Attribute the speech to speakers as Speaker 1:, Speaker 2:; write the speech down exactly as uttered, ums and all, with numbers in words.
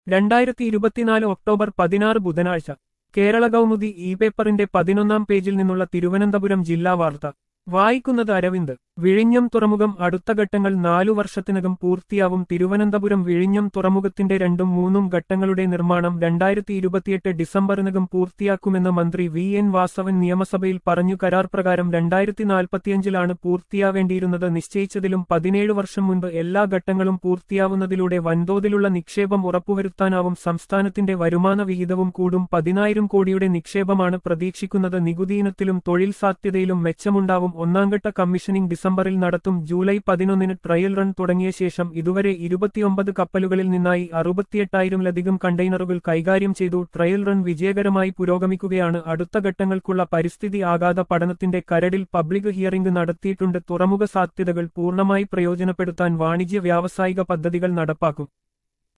Speaker 1: രണ്ടായിരത്തി ഇരുപത്തിനാല് ഒക്ടോബർ പതിനാറ് ബുധനാഴ്ച കേരള കൗമുദി ഇ പേപ്പറിന്റെ പതിനൊന്നാം പേജിൽ നിന്നുള്ള തിരുവനന്തപുരം ജില്ലാ വാർത്ത വായിക്കുന്നത് അരവിന്ദ്. വിഴിഞ്ഞം തുറമുഖം അടുത്ത ഘട്ടങ്ങൾ നാലു വർഷത്തിനകം പൂർത്തിയാവും. തിരുവനന്തപുരം വിഴിഞ്ഞം തുറമുഖത്തിന്റെ രണ്ടും മൂന്നും ഘട്ടങ്ങളുടെ നിർമ്മാണം രണ്ടായിരത്തി ഇരുപത്തിയെട്ട് ഡിസംബറിനകം പൂർത്തിയാക്കുമെന്ന് മന്ത്രി വി എൻ വാസവൻ നിയമസഭയിൽ പറഞ്ഞു. കരാർ പ്രകാരം രണ്ടായിരത്തി നാൽപ്പത്തിയഞ്ചിലാണ് പൂർത്തിയാവേണ്ടിയിരുന്നത്. നിശ്ചയിച്ചതിലും പതിനേഴ് വർഷം മുൻപ് എല്ലാ ഘട്ടങ്ങളും പൂർത്തിയാവുന്നതിലൂടെ വൻതോതിലുള്ള നിക്ഷേപം ഉറപ്പുവരുത്താനാവും. സംസ്ഥാനത്തിന്റെ വരുമാന വിഹിതവും കൂടും. പതിനായിരം കോടിയുടെ നിക്ഷേപമാണ് പ്രതീക്ഷിക്കുന്നത്. നികുതിയിനത്തിലും തൊഴിൽ സാധ്യതയിലും മെച്ചമുണ്ടാവും. ഒന്നാംഘട്ട കമ്മീഷനിംഗ് ഡിസംബറിൽ നടത്തും. ജൂലൈ പതിനൊന്നിന് ട്രയൽ റൺ തുടങ്ങിയ ശേഷം ഇതുവരെ ഇരുപത്തിയൊമ്പത് കപ്പലുകളിൽ നിന്നായി അറുപത്തിയെട്ടായിരത്തിലധികം കണ്ടെയ്നറുകൾ കൈകാര്യം ചെയ്തു. ട്രയൽ റൺ വിജയകരമായി പുരോഗമിക്കുകയാണ്. അടുത്ത ഘട്ടങ്ങൾക്കുള്ള പരിസ്ഥിതി ആഘാത പഠനത്തിന്റെ കരടിൽ പബ്ലിക് ഹിയറിംഗ് നടത്തിയിട്ടുണ്ട്. തുറമുഖ സാധ്യതകൾ പൂർണ്ണമായി പ്രയോജനപ്പെടുത്താൻ വാണിജ്യ വ്യാവസായിക പദ്ധതികൾ നടപ്പാക്കും.